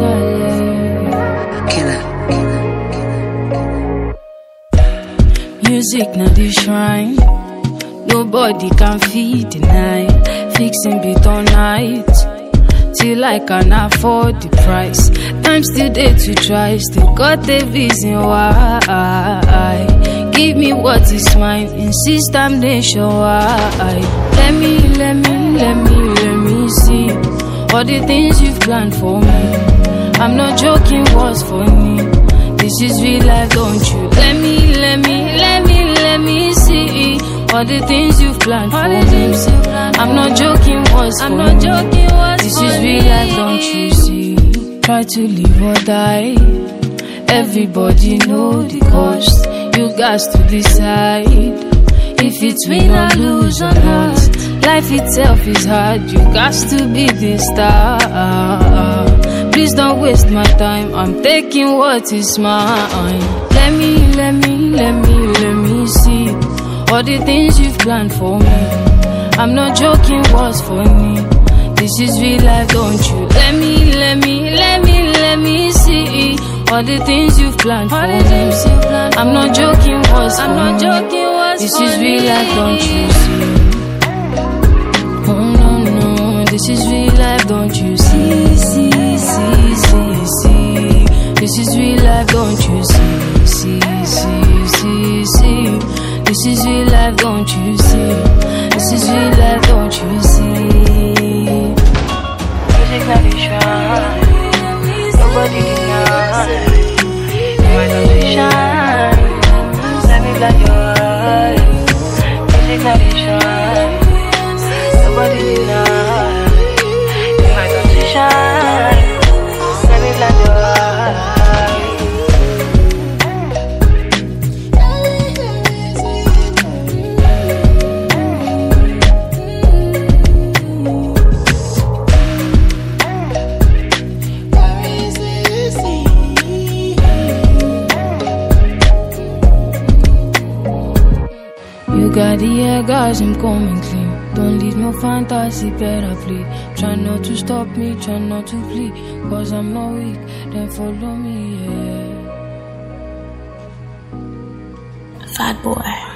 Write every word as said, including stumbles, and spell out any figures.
Killer. Music na the shrine, nobody can feed the night. Fixing beat all night, till I can afford the price. Time still there to try, still got a reason why. Give me what is mine, insist I'm nationwide. Let me, let me, let me, let me see all the things you've planned for me. I'm not joking, what's funny? This is real life, don't you? Let me, let me, let me, let me see all the things you've planned for me. I'm not joking, what's funny? I'm not joking, what's This is real life, don't you see? Try to live or die. Everybody know the cost. You got to decide if it's win or lose or not. Life itself is hard. You got to be the star. Please don't waste my time. I'm taking what is mine. Let me, let me, let me, let me see all the things you've planned for me. I'm not joking, what's funny? This is real life, don't you? Let me, let me, let me, let me see all the things you've planned for me. I'm not joking, what's funny? I'm not joking, what's This is real life, don't you see? Oh no, no, this is real life, don't you see? See, see, see, see. This is real life, don't you see? See, see, see, see. This is real life, don't you see? This is real life, don't you see? Music not be shine, nobody deny. You might not be shine, let me blind your eyes. Music not be shine, nobody deny. You might not be shine, let me blind your eyes. You got the air, guys, I'm coming clean. Don't leave no fantasy, better play. Try not to stop me, try not to plead. Cause I'm not weak, then follow me, yeah. Fat boy.